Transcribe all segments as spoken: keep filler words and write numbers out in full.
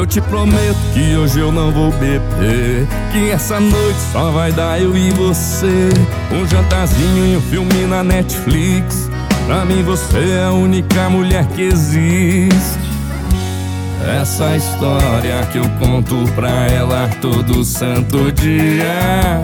Eu te prometo que hoje eu não vou beber, que essa noite só vai dar eu e você. Um jantarzinho e um filme na Netflix. Pra mim você é a única mulher que existe. Essa história que eu conto pra ela todo santo dia.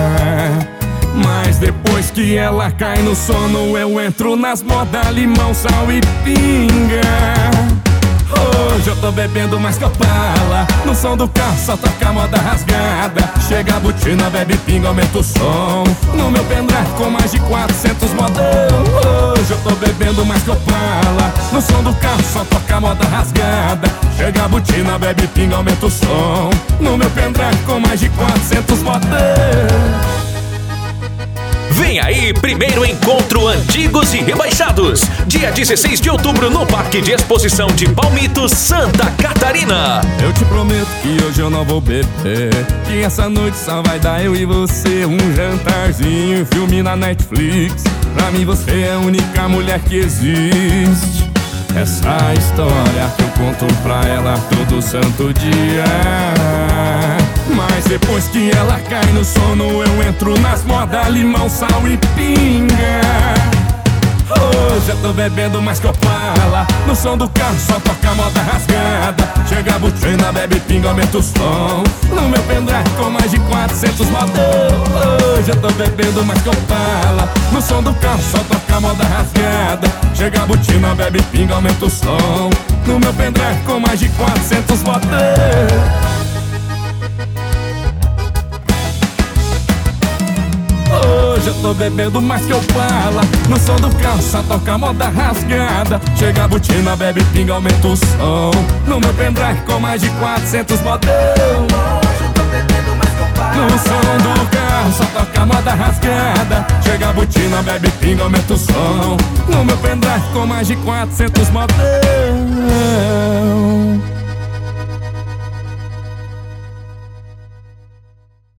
Mas depois que ela cai no sono, eu entro nas modas limão, sal e pinga. Hoje eu tô bebendo mais que Opala. No som do carro só toca moda rasgada. Chega a botina, bebe pinga, aumenta o som. No meu pendrive com mais de quatrocentos modão. Hoje eu tô bebendo mais que Opala. No som do carro só toca moda rasgada. Chega a botina, bebe pinga, aumenta o som. No meu pendrive com mais de quatrocentos modão. Vem aí, primeiro encontro Antigos e Rebaixados, dia dezesseis de outubro no Parque de Exposição de Palmitos, Santa Catarina. Eu te prometo que hoje eu não vou beber, que essa noite só vai dar eu e você. Um jantarzinho, um filme na Netflix. Pra mim você é a única mulher que existe. Essa história que eu conto pra ela todo santo dia. Mas depois que ela cai no sono, eu entro nas modas limão, sal e pinga. Hoje eu tô bebendo mais que Opala. No som do carro só toca moda rasgada. Chega a botina, bebe pinga, aumenta o som. No meu pendrive com mais de quatrocentos modão. Hoje eu tô bebendo mais que Opala. No som do carro só toca moda rasgada. Chega a botina, bebe pinga, aumenta o som. No meu pendrive com mais de quatrocentos modão. Hoje eu tô bebendo mais que Opala. No som do carro só toca moda rasgada. Chega a botina, bebe pinga, aumenta o som. No meu pendrive com mais de quatrocentos modão. Hoje eu tô bebendo mais que Opala. No som do carro só toca moda rasgada. Chega a botina, bebe pinga, aumenta o som. No meu pendrive com mais de quatrocentos modão.